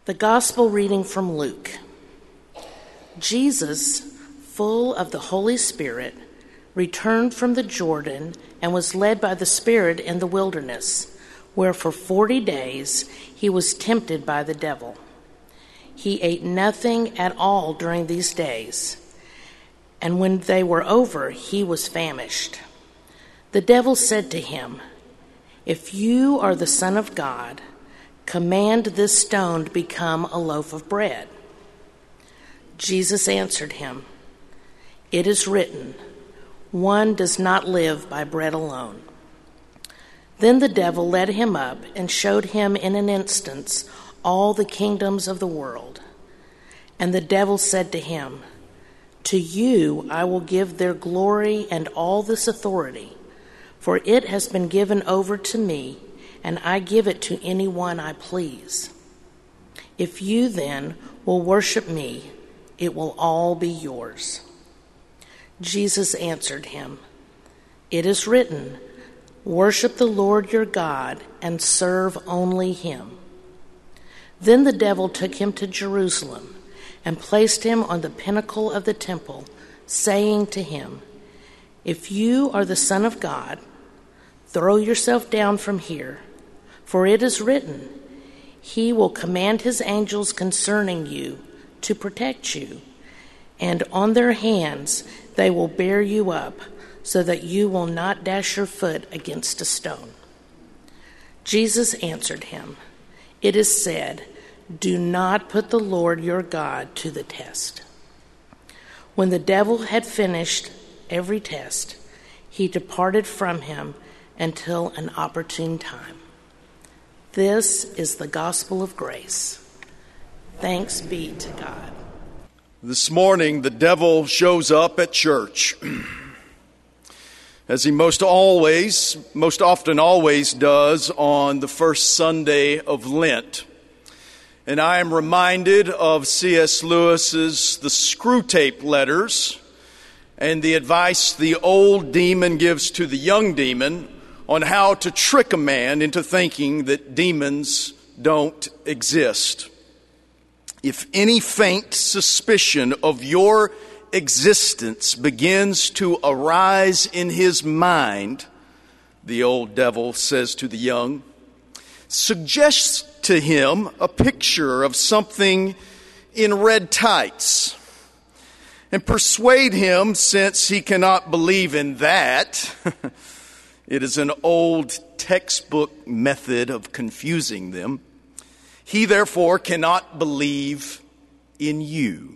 The Gospel reading from Luke. Jesus, full of the Holy Spirit, returned from the Jordan and was led by the Spirit in the wilderness, where for 40 days he was tempted by the devil. He ate nothing at all during these days, and when they were over, he was famished. The devil said to him, "If you are the Son of God, command this stone to become a loaf of bread." Jesus answered him, "It is written, one does not live by bread alone." Then the devil led him up and showed him in an instant all the kingdoms of the world. And the devil said to him, "To you I will give their glory and all this authority, for it has been given over to me, and I give it to anyone I please. If you then will worship me, it will all be yours." Jesus answered him, "It is written, worship the Lord your God and serve only him." Then the devil took him to Jerusalem and placed him on the pinnacle of the temple, saying to him, "If you are the Son of God, throw yourself down from here, for it is written, he will command his angels concerning you to protect you, and on their hands they will bear you up, so that you will not dash your foot against a stone." Jesus answered him, "It is said, do not put the Lord your God to the test." When the devil had finished every test, he departed from him until an opportune time. This is the gospel of grace. Thanks be to God. This morning, the devil shows up at church, as he most often always does on the first Sunday of Lent. And I am reminded of C.S. Lewis's The Screwtape Letters and the advice the old demon gives to the young demon on how to trick a man into thinking that demons don't exist. If any faint suspicion of your existence begins to arise in his mind, the old devil says to the young, suggest to him a picture of something in red tights and persuade him, since he cannot believe in that. It is an old textbook method of confusing them. He therefore cannot believe in you.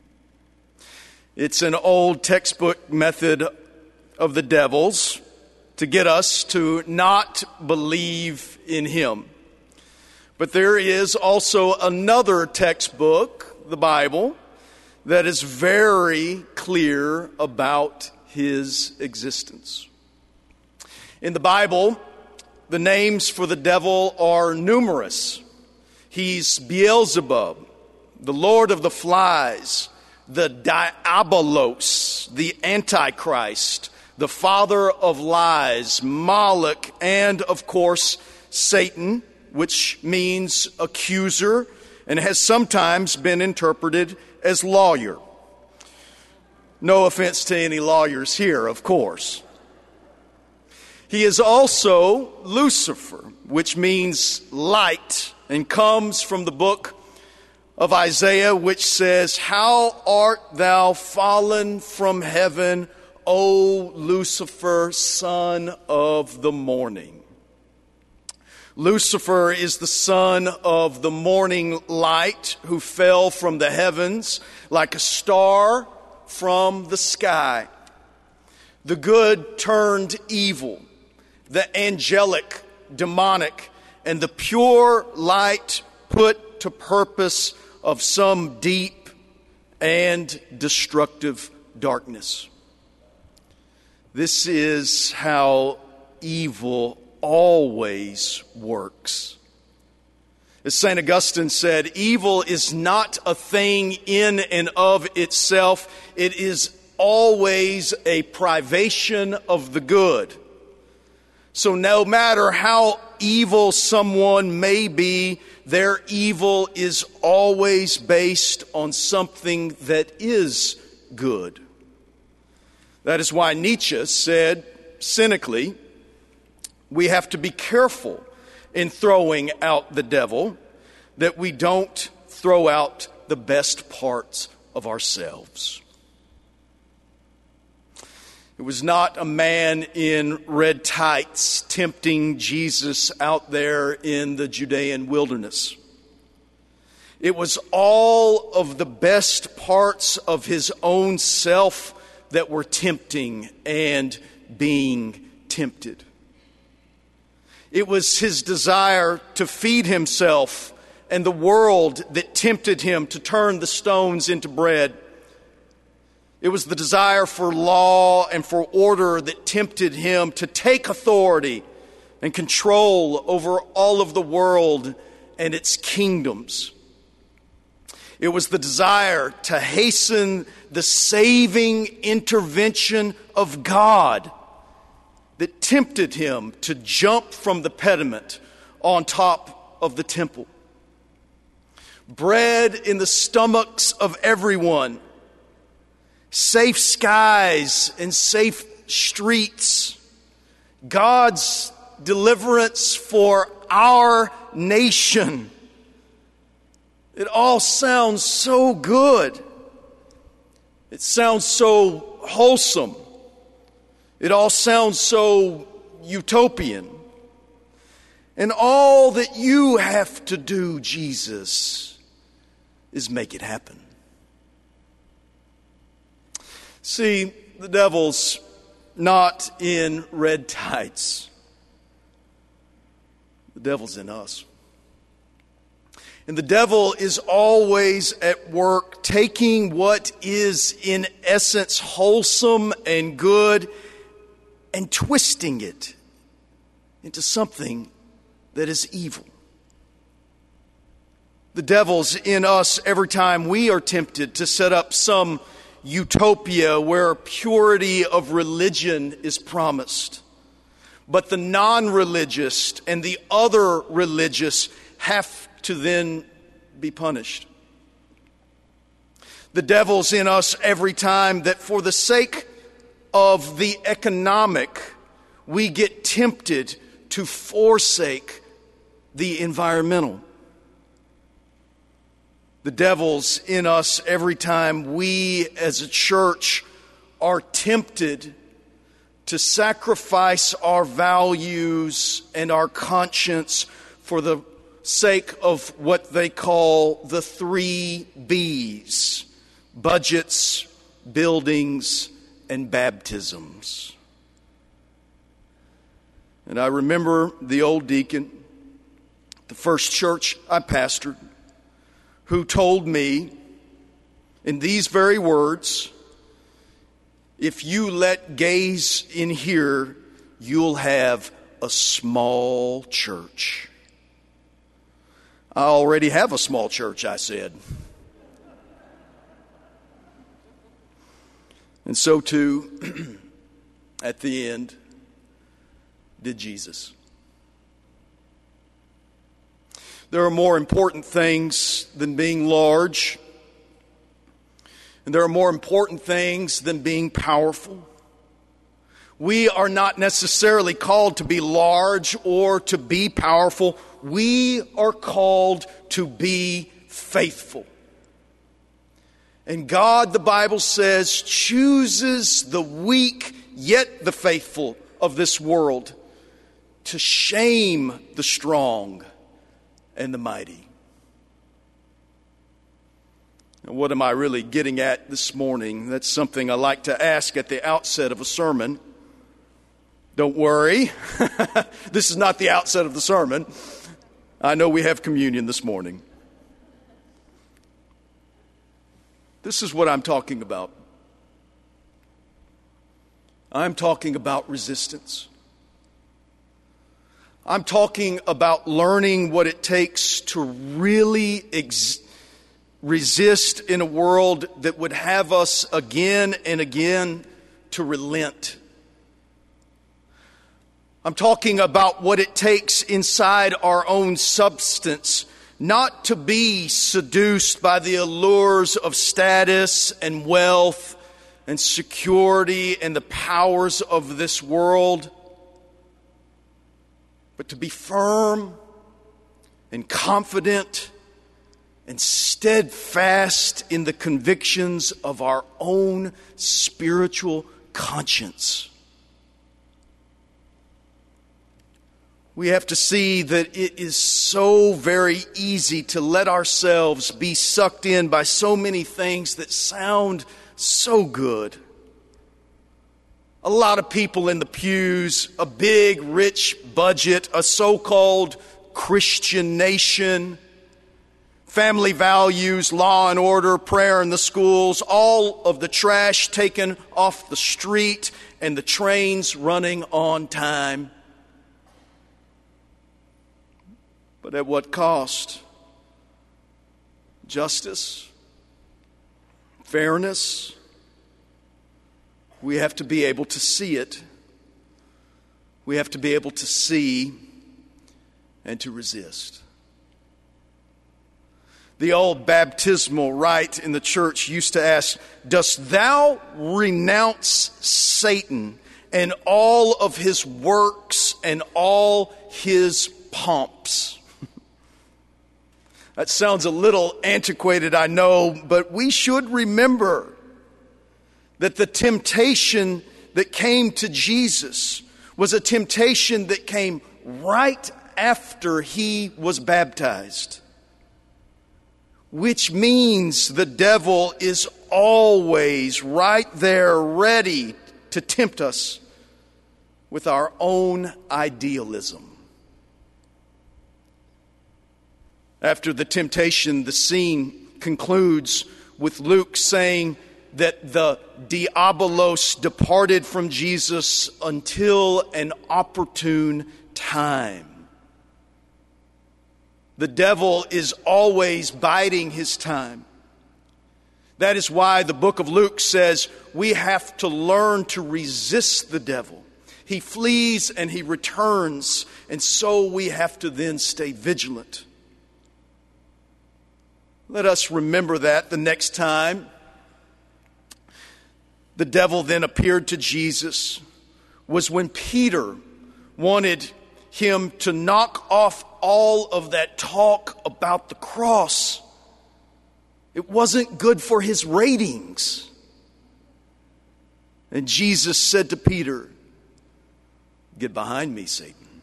It's an old textbook method of the devil's to get us to not believe in him. But there is also another textbook, the Bible, that is very clear about his existence. In the Bible, the names for the devil are numerous. He's Beelzebub, the Lord of the Flies, the Diabolos, the Antichrist, the father of lies, Moloch, and of course, Satan, which means accuser and has sometimes been interpreted as lawyer. No offense to any lawyers here, of course. He is also Lucifer, which means light, and comes from the book of Isaiah, which says, "How art thou fallen from heaven, O Lucifer, son of the morning." Lucifer is the son of the morning light who fell from the heavens like a star from the sky. The good turned evil, the angelic, demonic, and the pure light put to purpose of some deep and destructive darkness. This is how evil always works. As St. Augustine said, evil is not a thing in and of itself. It is always a privation of the good. So no matter how evil someone may be, their evil is always based on something that is good. That is why Nietzsche said, cynically, we have to be careful in throwing out the devil, that we don't throw out the best parts of ourselves. It was not a man in red tights tempting Jesus out there in the Judean wilderness. It was all of the best parts of his own self that were tempting and being tempted. It was his desire to feed himself and the world that tempted him to turn the stones into bread. It was the desire for law and for order that tempted him to take authority and control over all of the world and its kingdoms. It was the desire to hasten the saving intervention of God that tempted him to jump from the pediment on top of the temple. Bread in the stomachs of everyone, safe skies and safe streets, God's deliverance for our nation. It all sounds so good. It sounds so wholesome. It all sounds so utopian. And all that you have to do, Jesus, is make it happen. See, the devil's not in red tights. The devil's in us. And the devil is always at work taking what is in essence wholesome and good and twisting it into something that is evil. The devil's in us every time we are tempted to set up some utopia where purity of religion is promised. But the non-religious and the other religious have to then be punished. The devil's in us every time that for the sake of the economic, we get tempted to forsake the environmental. The devil's in us every time we as a church are tempted to sacrifice our values and our conscience for the sake of what they call the 3 B's: budgets, buildings, and baptisms. And I remember the old deacon, the first church I pastored, who told me in these very words, if you let gays in here, you'll have a small church. I already have a small church, I said. And so too, at the end, did Jesus. There are more important things than being large. And there are more important things than being powerful. We are not necessarily called to be large or to be powerful. We are called to be faithful. And God, the Bible says, chooses the weak yet the faithful of this world to shame the strong and the mighty. Now, what am I really getting at this morning? That's something I like to ask at the outset of a sermon. Don't worry, this is not the outset of the sermon. I know we have communion this morning. This is what I'm talking about. I'm talking about resistance. I'm talking about learning what it takes to really resist in a world that would have us again and again to relent. I'm talking about what it takes inside our own substance not to be seduced by the allures of status and wealth and security and the powers of this world, but to be firm and confident and steadfast in the convictions of our own spiritual conscience. We have to see that it is so very easy to let ourselves be sucked in by so many things that sound so good. A lot of people in the pews, a big, rich budget, a so-called Christian nation, family values, law and order, prayer in the schools, all of the trash taken off the street, and the trains running on time. But at what cost? Justice, fairness. We have to be able to see it. We have to be able to see and to resist. The old baptismal rite in the church used to ask, "Dost thou renounce Satan and all of his works and all his pomps?" That sounds a little antiquated, I know, but we should remember that the temptation that came to Jesus was a temptation that came right after he was baptized, which means the devil is always right there ready to tempt us with our own idealism. After the temptation, the scene concludes with Luke saying that the diabolos departed from Jesus until an opportune time. The devil is always biding his time. That is why the book of Luke says we have to learn to resist the devil. He flees and he returns, and so we have to then stay vigilant. Let us remember that the next time the devil then appeared to Jesus was when Peter wanted him to knock off all of that talk about the cross. It wasn't good for his ratings. And Jesus said to Peter, "Get behind me, Satan."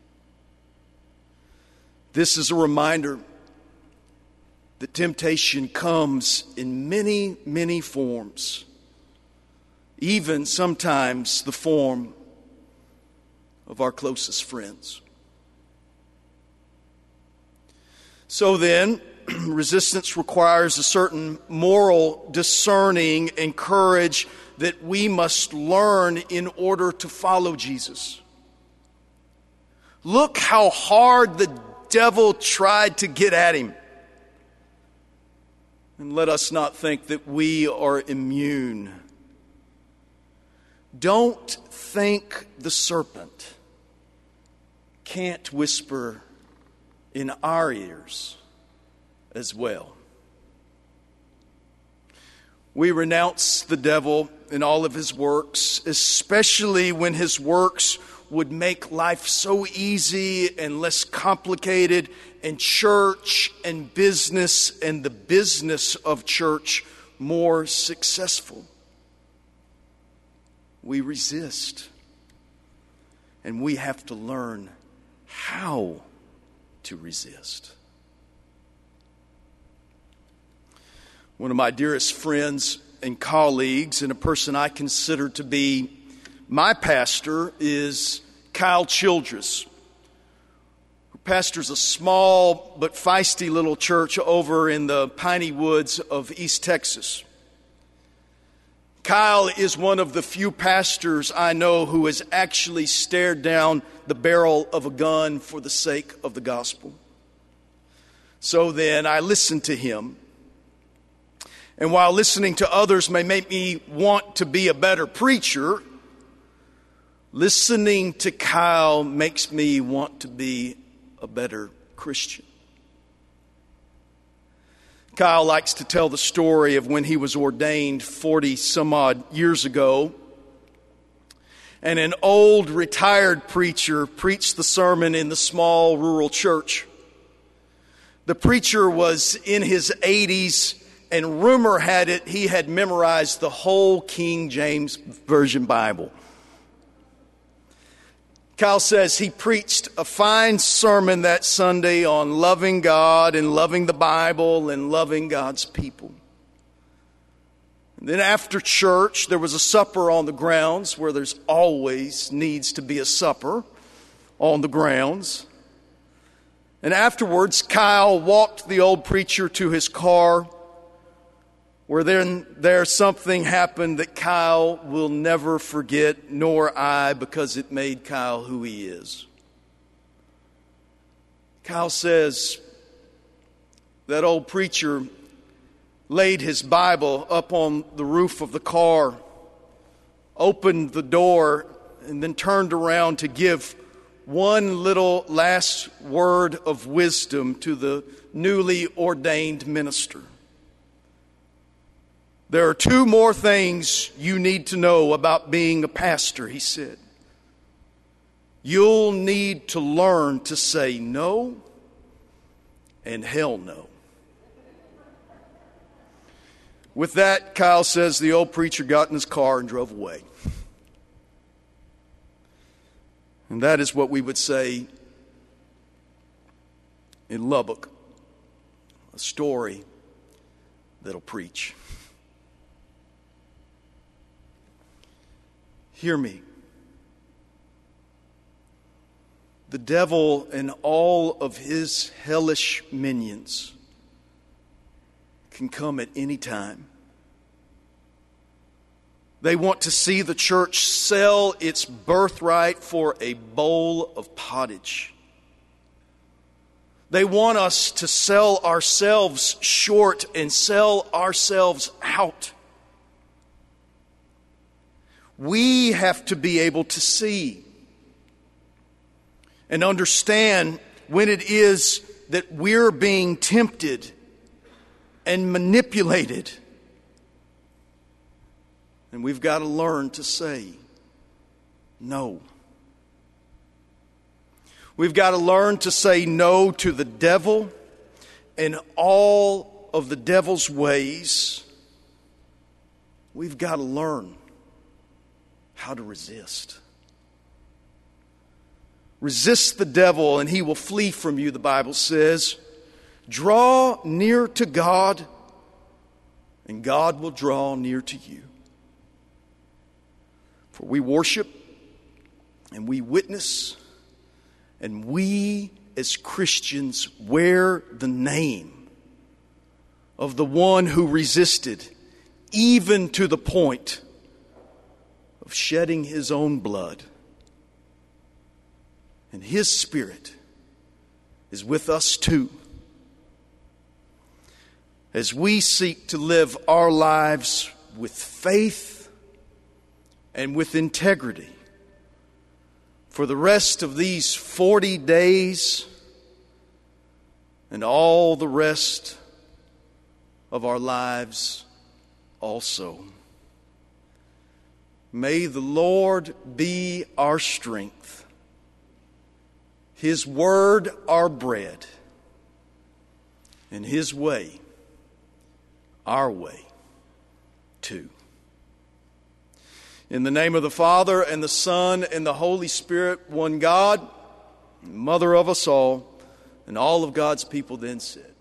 This is a reminder that temptation comes in many, many forms, even sometimes the form of our closest friends. So then, resistance requires a certain moral discerning and courage that we must learn in order to follow Jesus. Look how hard the devil tried to get at him. And let us not think that we are immune. Don't think the serpent can't whisper in our ears as well. We renounce the devil and all of his works, especially when his works would make life so easy and less complicated, and church and business and the business of church more successful. We resist, and we have to learn how to resist. One of my dearest friends and colleagues, and a person I consider to be my pastor, is Kyle Childress, who pastors a small but feisty little church over in the piney woods of East Texas. Kyle is one of the few pastors I know who has actually stared down the barrel of a gun for the sake of the gospel. So then I listen to him. And while listening to others may make me want to be a better preacher, listening to Kyle makes me want to be a better Christian. Kyle likes to tell the story of when he was ordained 40 some odd years ago. And an old retired preacher preached the sermon in the small rural church. The preacher was in his 80s, and rumor had it he had memorized the whole King James Version Bible. Kyle says he preached a fine sermon that Sunday on loving God and loving the Bible and loving God's people. And then after church, there was a supper on the grounds where there's always needs to be a supper on the grounds. And afterwards, Kyle walked the old preacher to his car, where there something happened that Kyle will never forget, nor I, because it made Kyle who he is. Kyle says that old preacher laid his Bible up on the roof of the car, opened the door, and then turned around to give one little last word of wisdom to the newly ordained minister. There are two more things you need to know about being a pastor, he said. You'll need to learn to say no and hell no. With that, Kyle says the old preacher got in his car and drove away. And that is what we would say in Lubbock, a story that'll preach. Hear me. The devil and all of his hellish minions can come at any time. They want to see the church sell its birthright for a bowl of pottage. They want us to sell ourselves short and sell ourselves out. We have to be able to see and understand when it is that we're being tempted and manipulated. And we've got to learn to say no. We've got to learn to say no to the devil and all of the devil's ways. We've got to learn how to resist. Resist the devil and he will flee from you, the Bible says. Draw near to God and God will draw near to you. For we worship and we witness and we as Christians wear the name of the one who resisted even to the point of shedding his own blood. And his Spirit is with us too, as we seek to live our lives with faith and with integrity for the rest of these 40 days and all the rest of our lives also. May the Lord be our strength, His word our bread, and His way our way too. In the name of the Father, and the Son, and the Holy Spirit, one God, Mother of us all, and all of God's people then said,